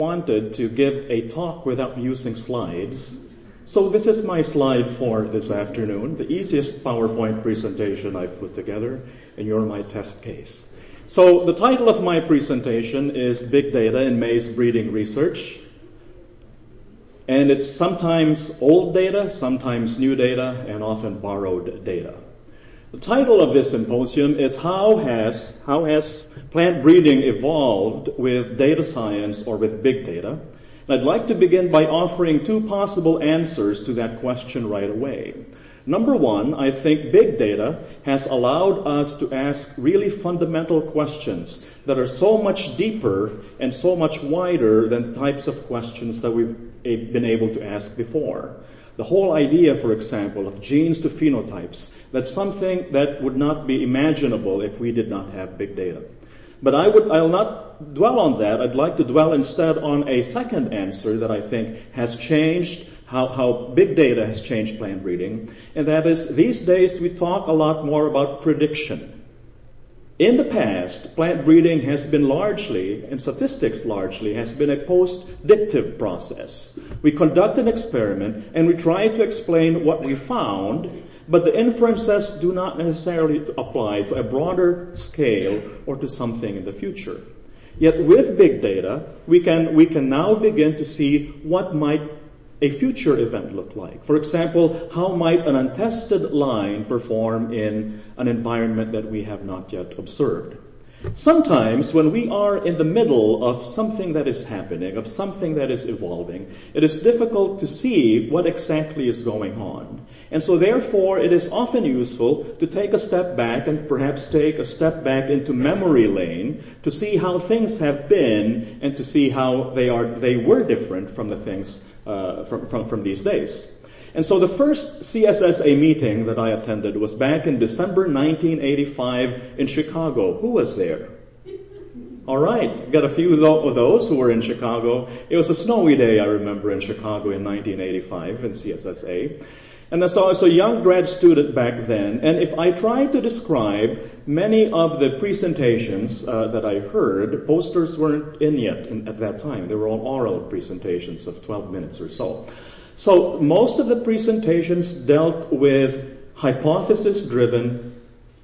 wanted to give a talk without using slides. So this is my slide for this afternoon, the easiest PowerPoint presentation I've put together, and you're my test case. So the title of my presentation is Big Data in Maize Breeding Research. And it's sometimes old data, sometimes new data, and often borrowed data. The title of this symposium is How has Plant Breeding Evolved with Data Science or with Big Data? And I'd like to begin by offering two possible answers to that question right away. Number one, I think big data has allowed us to ask really fundamental questions that are so much deeper and so much wider than the types of questions that we've been able to ask before. The whole idea, for example, of genes to phenotypes, that's something that would not be imaginable if we did not have big data. But I'll not dwell on that. I'd like to dwell instead on a second answer that I think has changed how big data has changed plant breeding, and that is these days we talk a lot more about prediction. In the past, plant breeding has been largely, and statistics largely, has been a post-dictive process. We conduct an experiment and we try to explain what we found, but the inferences do not necessarily apply to a broader scale or to something in the future. Yet with big data, we can now begin to see what might a future event look like. For example, how might an untested line perform in an environment that we have not yet observed? Sometimes when we are in the middle of something that is happening, of something that is evolving, it is difficult to see what exactly is going on. And so therefore it is often useful to take a step back and perhaps take a step back into memory lane to see how things have been and to see how they were different from the things from these days. And so the first CSSA meeting that I attended was back in December 1985 in Chicago. Who was there? All right, got a few of those who were in Chicago. It was a snowy day, I remember, in Chicago in 1985 in CSSA. And so I was a young grad student back then, and if I try to describe many of the presentations that I heard, posters weren't in yet at that time. They were all oral presentations of 12 minutes or so. So most of the presentations dealt with hypothesis-driven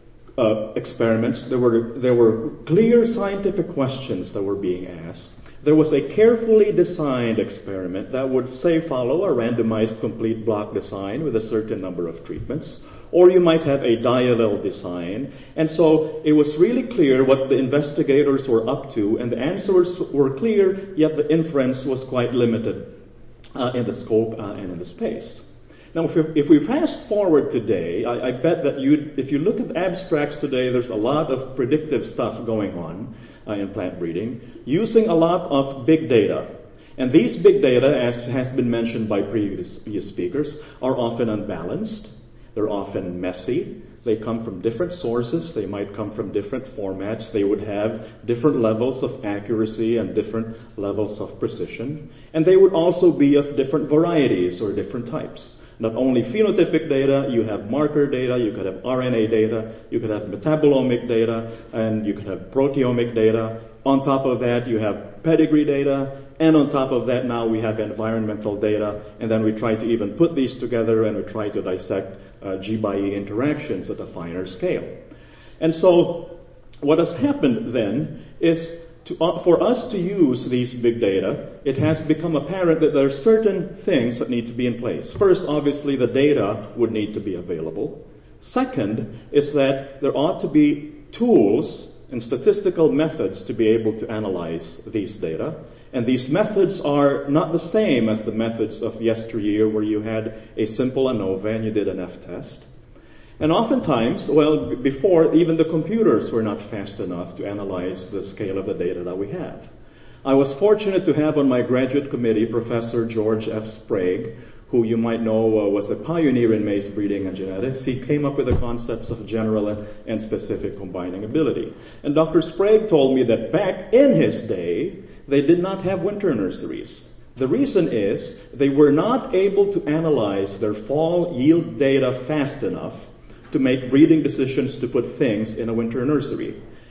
experiments. There were clear scientific questions that were being asked. There was a carefully designed experiment that would, say, follow a randomized complete block design with a certain number of treatments. Or you might have a diallel design. And so it was really clear what the investigators were up to, and the answers were clear, yet the inference was quite limited in the scope and in the space. Now, if we fast forward today, I bet that if you look at abstracts today, there's a lot of predictive stuff going on in plant breeding, using a lot of big data. And these big data, as has been mentioned by previous speakers, are often unbalanced. They're often messy. They come from different sources. They might come from different formats. They would have different levels of accuracy and different levels of precision. And they would also be of different varieties or different types. Not only phenotypic data, you have marker data, you could have RNA data, you could have metabolomic data, and you could have proteomic data. On top of that, you have pedigree data, and on top of that, now we have environmental data, and then we try to even put these together and we try to dissect G by E interactions at a finer scale. And so what has happened then is for us to use these big data, it has become apparent that there are certain things that need to be in place. First, obviously, the data would need to be available. Second is that there ought to be tools and statistical methods to be able to analyze these data. And these methods are not the same as the methods of yesteryear where you had a simple ANOVA and you did an F-test. And oftentimes, before, even the computers were not fast enough to analyze the scale of the data that we have. I was fortunate to have on my graduate committee Professor George F. Sprague, who you might know was a pioneer in maize breeding and genetics. He came up with the concepts of general and specific combining ability. And Dr. Sprague told me that back in his day, they did not have winter nurseries. The reason is they were not able to analyze their fall yield data fast enough to make breeding decisions to put things in a winter nursery.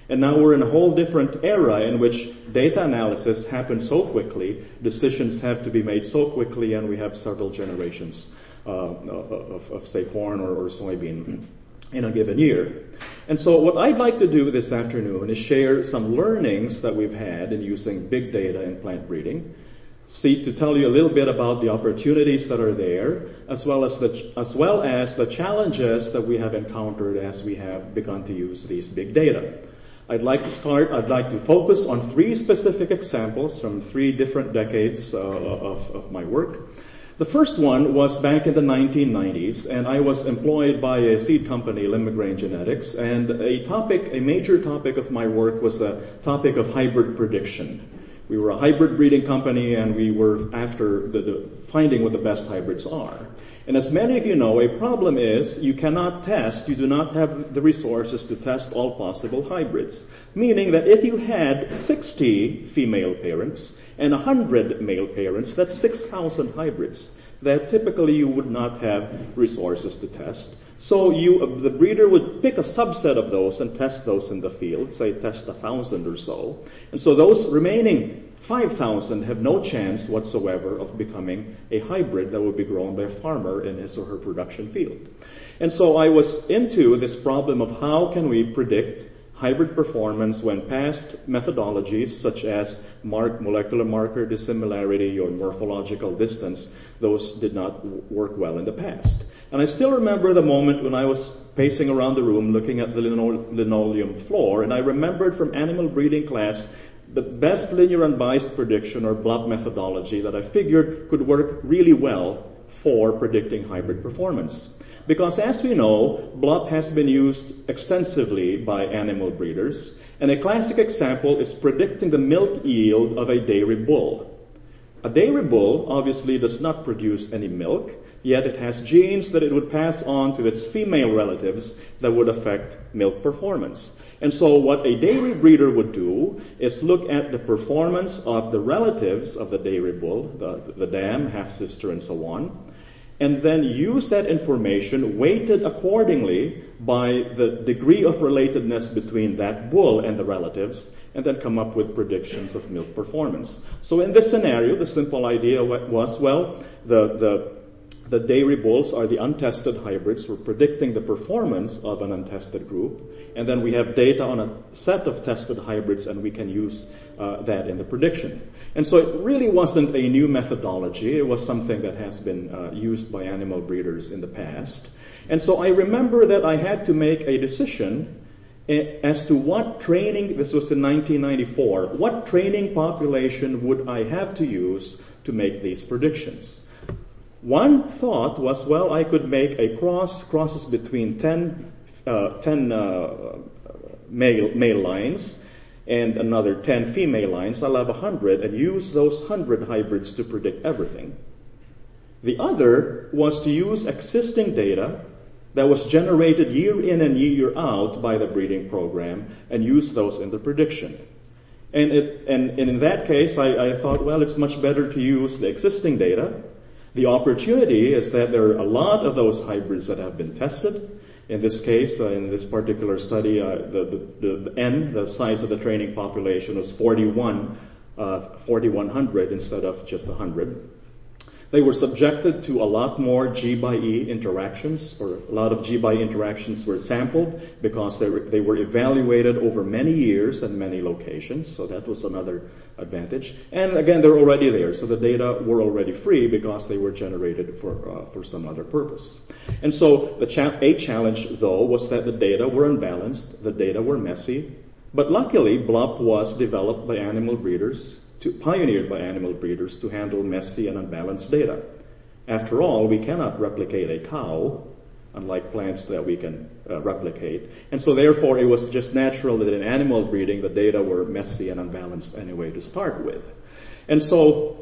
And now we're in a whole different era in which data analysis happens so quickly, decisions have to be made so quickly, and we have several generations of say, corn or soybean in a given year. And so what I'd like to do this afternoon is share some learnings that we've had in using big data in plant breeding, to tell you a little bit about the opportunities that are there, as well as the challenges that we have encountered as we have begun to use these big data. I'd like to focus on 3 specific examples from 3 different decades of my work. The first one was back in the 1990s, and I was employed by a seed company, Limagrain Genetics, and a major topic of my work was the topic of hybrid prediction. We were a hybrid breeding company, and we were after finding what the best hybrids are. And as many of you know, a problem is you do not have the resources to test all possible hybrids. Meaning that if you had 60 female parents and 100 male parents, that's 6,000 hybrids that typically you would not have resources to test. So the breeder would pick a subset of those and test those in the field, say test 1,000 or so. And so those remaining 5,000 have no chance whatsoever of becoming a hybrid that would be grown by a farmer in his or her production field. And so I was into this problem of how can we predict hybrid performance when past methodologies such as molecular marker dissimilarity or morphological distance, those did not work well in the past. And I still remember the moment when I was pacing around the room looking at the linoleum floor, and I remembered from animal breeding class the best linear unbiased prediction or BLUP methodology that I figured could work really well for predicting hybrid performance. Because as we know, BLUP has been used extensively by animal breeders, and a classic example is predicting the milk yield of a dairy bull. A dairy bull obviously does not produce any milk, yet it has genes that it would pass on to its female relatives that would affect milk performance. And so what a dairy breeder would do is look at the performance of the relatives of the dairy bull, the dam, half-sister, and so on, and then use that information weighted accordingly by the degree of relatedness between that bull and the relatives, and then come up with predictions of milk performance. So in this scenario, the simple idea was, well, the dairy bulls are the untested hybrids. We're predicting the performance of an untested group. And then we have data on a set of tested hybrids, and we can use that in the prediction. And so it really wasn't a new methodology. It was something that has been used by animal breeders in the past. And so I remember that I had to make a decision as to what training, this was in 1994, what training population would I have to use to make these predictions. One thought was, well, I could make a crosses between 10 male lines and another 10 female lines. I'll have 100 and use those 100 hybrids to predict everything. The other was to use existing data that was generated year in and year out by the breeding program and use those in the prediction. And in that case, I thought, well, it's much better to use the existing data. The opportunity is that there are a lot of those hybrids that have been tested. In this case, in this particular study, the size of the training population was 4,100 instead of just 100. They were subjected to a lot more G by E interactions, or a lot of G by E interactions were sampled because they were evaluated over many years and many locations, so that was another advantage. And again, they're already there, so the data were already free because they were generated for some other purpose. And so a challenge, though, was that the data were unbalanced, the data were messy, but luckily BLUP was developed by animal breeders, pioneered by animal breeders to handle messy and unbalanced data. After all, we cannot replicate a cow, unlike plants that we can replicate. And so therefore, it was just natural that in animal breeding, the data were messy and unbalanced anyway to start with. And so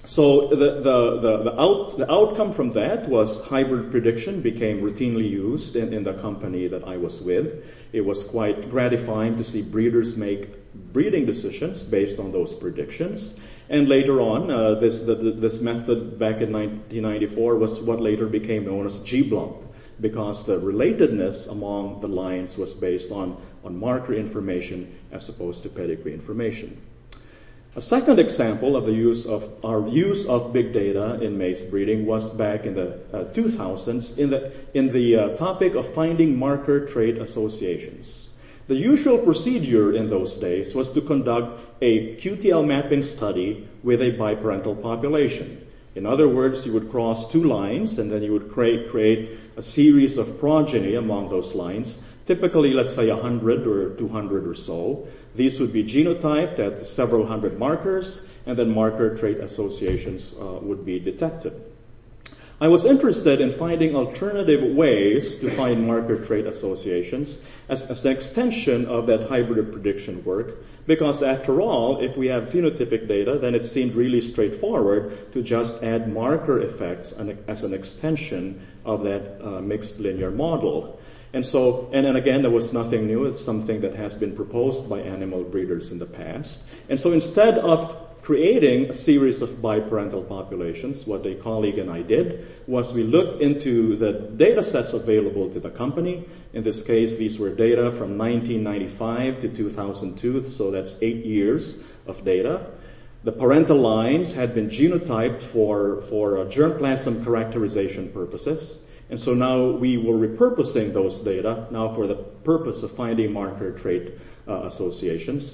the outcome from that was hybrid prediction became routinely used in the company that I was with. It was quite gratifying to see breeders make breeding decisions based on those predictions. And later on, this method back in 1994 was what later became known as GBLUP. because the relatedness among the lines was based on marker information as opposed to pedigree information. A second example of our use of big data in maize breeding was back in the 2000s in the topic of finding marker trait associations. The usual procedure in those days was to conduct a QTL mapping study with a biparental population. In other words, you would cross two lines and then you would create a series of progeny among those lines, typically, let's say 100 or 200 or so. These would be genotyped at several hundred markers, and then marker trait associations would be detected. I was interested in finding alternative ways to find marker trait associations as an extension of that hybrid prediction work, because after all, if we have phenotypic data, then it seemed really straightforward to just add marker effects as an extension of that mixed linear model. And then again, there was nothing new. It's something that has been proposed by animal breeders in the past. And so instead of creating a series of biparental populations, what a colleague and I did was we looked into the data sets available to the company. In this case, these were data from 1995 to 2002, so that's 8 years of data. The parental lines had been genotyped for germplasm characterization purposes. And so now we were repurposing those data now for the purpose of finding marker trait associations.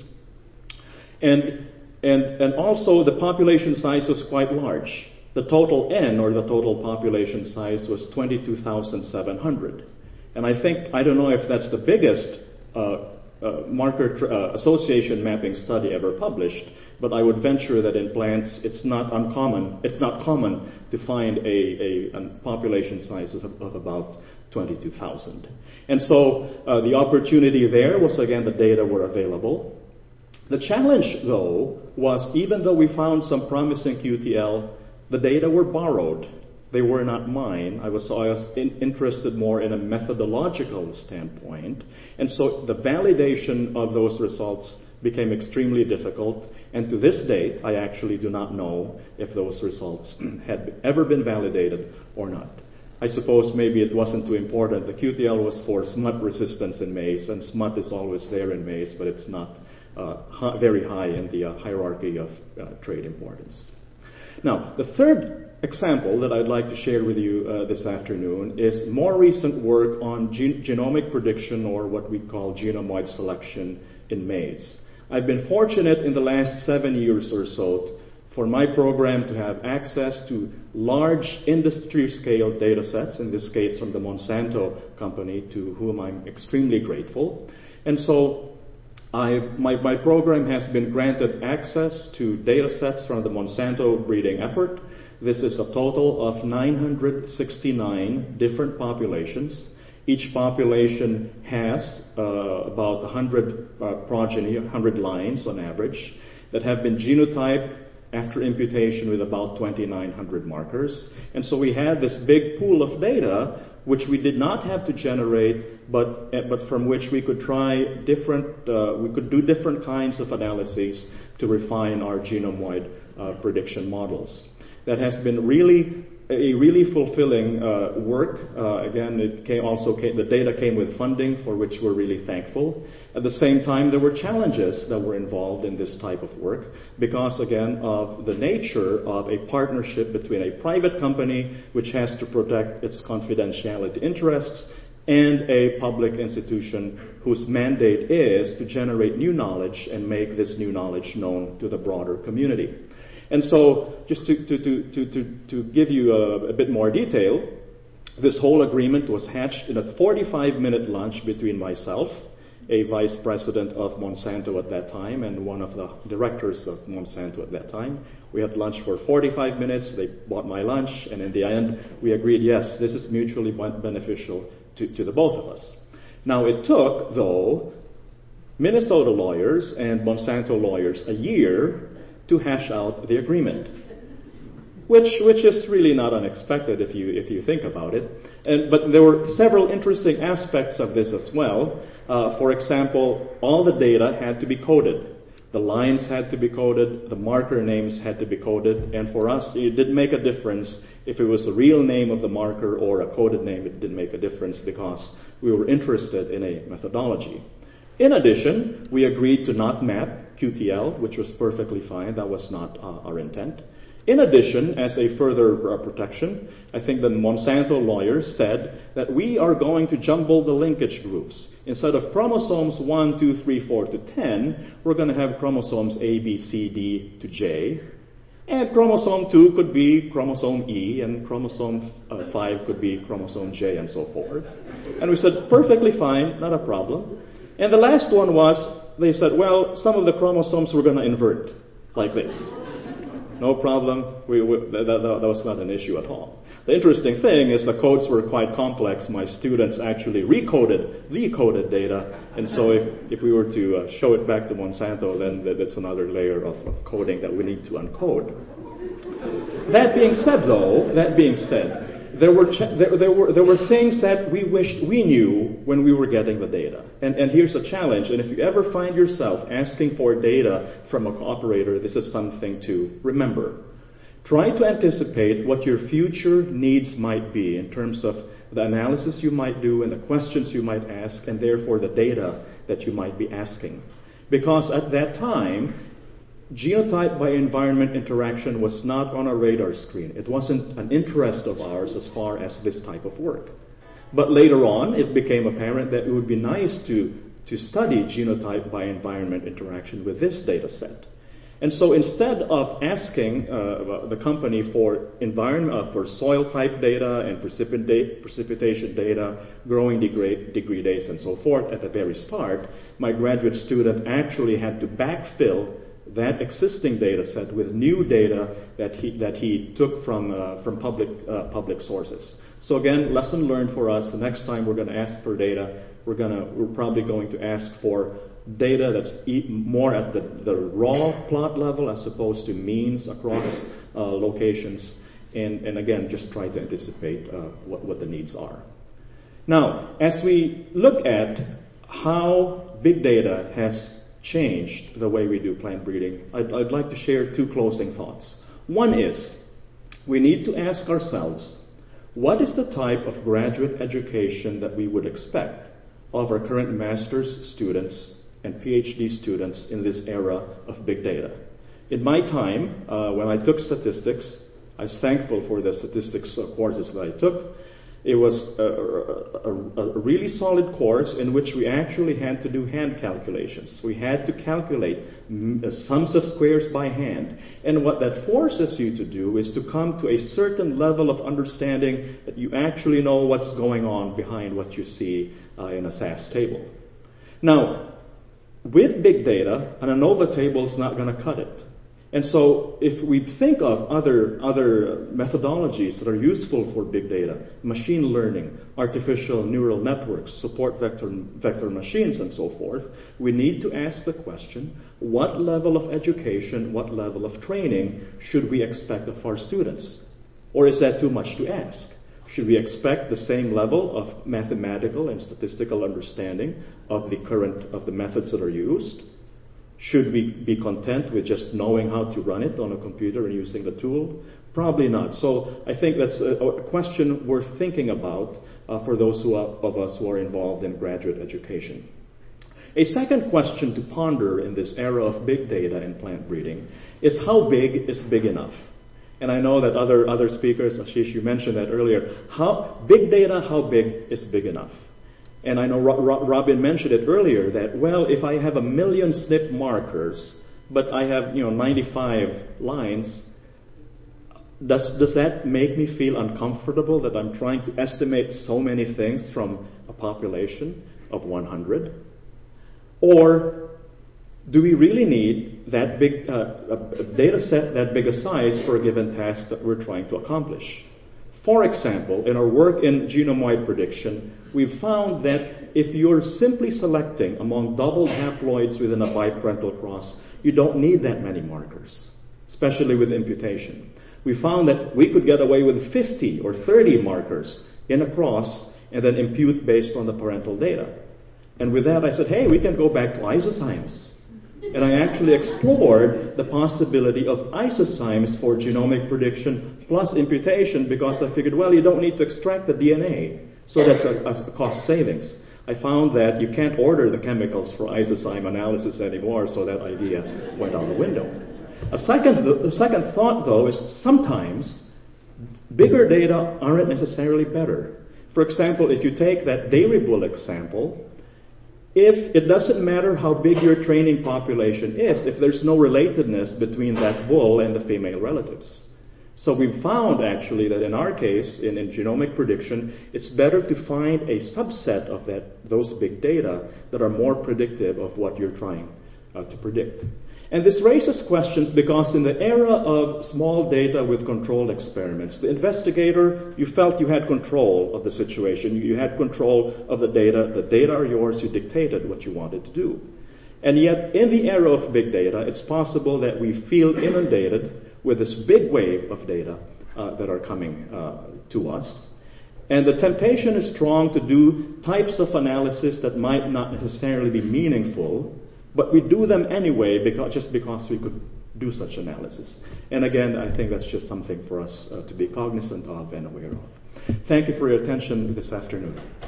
And also the population size was quite large. The total N, or the total population size, was 22,700. And I don't know if that's the biggest marker association mapping study ever published, but I would venture that in plants it's not common to find a population size of about 22,000. And so the opportunity there was, again, the data were available. The challenge, though, was even though we found some promising QTL, the data were borrowed. They were not mine. I was interested more in a methodological standpoint. And so the validation of those results became extremely difficult. And to this date, I actually do not know if those results had ever been validated or not. I suppose maybe it wasn't too important. The QTL was for smut resistance in maize, and smut is always there in maize, but it's not very high in the hierarchy of trait importance. Now, the third example that I'd like to share with you this afternoon is more recent work on genomic prediction, or what we call genome-wide selection in maize. I've been fortunate in the last 7 years or so for my program to have access to large industry-scale data sets, in this case from the Monsanto company, to whom I'm extremely grateful. And so my program has been granted access to data sets from the Monsanto breeding effort. This is a total of 969 different populations. Each population has about 100 progeny, 100 lines on average, that have been genotyped after imputation with about 2,900 markers. And so we had this big pool of data which we did not have to generate, but from which we could we could do different kinds of analyses to refine our genome-wide prediction models. That has been a really fulfilling work. Again, the data came with funding, for which we're really thankful. At the same time, there were challenges that were involved in this type of work because, again, of the nature of a partnership between a private company, which has to protect its confidentiality interests, and a public institution whose mandate is to generate new knowledge and make this new knowledge known to the broader community. And so, just to give you a bit more detail, this whole agreement was hatched in a 45-minute lunch between myself, a vice president of Monsanto at that time, and one of the directors of Monsanto at that time. We had lunch for 45 minutes. They bought my lunch, and in the end, we agreed, yes, this is mutually beneficial to the both of us. Now, it took, though, Minnesota lawyers and Monsanto lawyers a year to hash out the agreement, which is really not unexpected if you think about it. But there were several interesting aspects of this as well. For example, all the data had to be coded. The lines had to be coded, the marker names had to be coded, and for us, it didn't make a difference if it was a real name of the marker or a coded name. It didn't make a difference because we were interested in a methodology. In addition, we agreed to not map QTL, which was perfectly fine. That was not our intent. In addition, as a further protection, I think the Monsanto lawyers said that we are going to jumble the linkage groups. Instead of chromosomes 1, 2, 3, 4 to 10, we're going to have chromosomes A, B, C, D to J. And chromosome 2 could be chromosome E, and chromosome 5 could be chromosome J, and so forth. And we said, perfectly fine, not a problem. And the last one was, they said, well, some of the chromosomes we're going to invert, like this. No problem. That was not an issue at all. The interesting thing is the codes were quite complex. My students actually recoded the coded data, and so if we were to show it back to Monsanto, then that's another layer of coding that we need to uncode. That being said, though, there were things that we wished we knew when we were getting the data. And here's a challenge. And if you ever find yourself asking for data from a cooperator, this is something to remember. Try to anticipate what your future needs might be in terms of the analysis you might do and the questions you might ask, and therefore the data that you might be asking. Because at that time, genotype by environment interaction was not on our radar screen. It wasn't an interest of ours as far as this type of work. But later on, it became apparent that it would be nice to study genotype by environment interaction with this data set. And so instead of asking the company for for soil type data and precipitation data, growing degree days, and so forth at the very start, my graduate student actually had to backfill that existing data set with new data that he took from public sources. So again, lesson learned for us. The next time we're going to ask for data, we're probably going to ask for data that's more at the raw plot level as opposed to means across locations, and again, just try to anticipate what the needs are. Now, as we look at how big data has changed the way we do plant breeding, I'd like to share two closing thoughts. One is, we need to ask ourselves, what is the type of graduate education that we would expect of our current master's students and PhD students in this era of big data? In my time, when I took statistics, I was thankful for the statistics courses that I took. It was a really solid course in which we actually had to do hand calculations. We had to calculate sums of squares by hand. And what that forces you to do is to come to a certain level of understanding that you actually know what's going on behind what you see in a SAS table. Now, with big data, an ANOVA table is not going to cut it. And so if we think of other methodologies that are useful for big data, machine learning, artificial neural networks, support vector machines, and so forth, we need to ask the question, what level of education, what level of training should we expect of our students? Or is that too much to ask? Should we expect the same level of mathematical and statistical understanding of the methods that are used? Should we be content with just knowing how to run it on a computer and using the tool? Probably not. So I think that's a question worth thinking about for those of us who are involved in graduate education. A second question to ponder in this era of big data and plant breeding is, how big is big enough? And I know that other speakers, Ashish, you mentioned that earlier. Big data, how big is big enough? And I know Robin mentioned it earlier that, well, if I have 1 million SNP markers, but I have 95 lines, does that make me feel uncomfortable that I'm trying to estimate so many things from a population of 100? Or do we really need that big a data set that big a size for a given task that we're trying to accomplish? For example, in our work in genome-wide prediction, we've found that if you're simply selecting among double haploids within a biparental cross, you don't need that many markers, especially with imputation. We found that we could get away with 50 or 30 markers in a cross and then impute based on the parental data. And with that, I said, hey, we can go back to isozymes. And I actually explored the possibility of isozymes for genomic prediction plus imputation because I figured, well, you don't need to extract the DNA, so that's a cost savings. I found that you can't order the chemicals for isozyme analysis anymore, so that idea went out the window. The second thought, though, is sometimes bigger data aren't necessarily better. For example, if you take that dairy bull example, if it doesn't matter how big your training population is, if there's no relatedness between that bull and the female relatives. So we've found actually that in our case, in genomic prediction, it's better to find a subset of those big data that are more predictive of what you're trying to predict. And this raises questions because in the era of small data with controlled experiments, the investigator, you felt you had control of the situation. You had control of the data. The data are yours. You dictated what you wanted to do. And yet, in the era of big data, it's possible that we feel inundated with this big wave of data that are coming to us. And the temptation is strong to do types of analysis that might not necessarily be meaningful, but we do them anyway just because we could do such analysis. And again, I think that's just something for us to be cognizant of and aware of. Thank you for your attention this afternoon.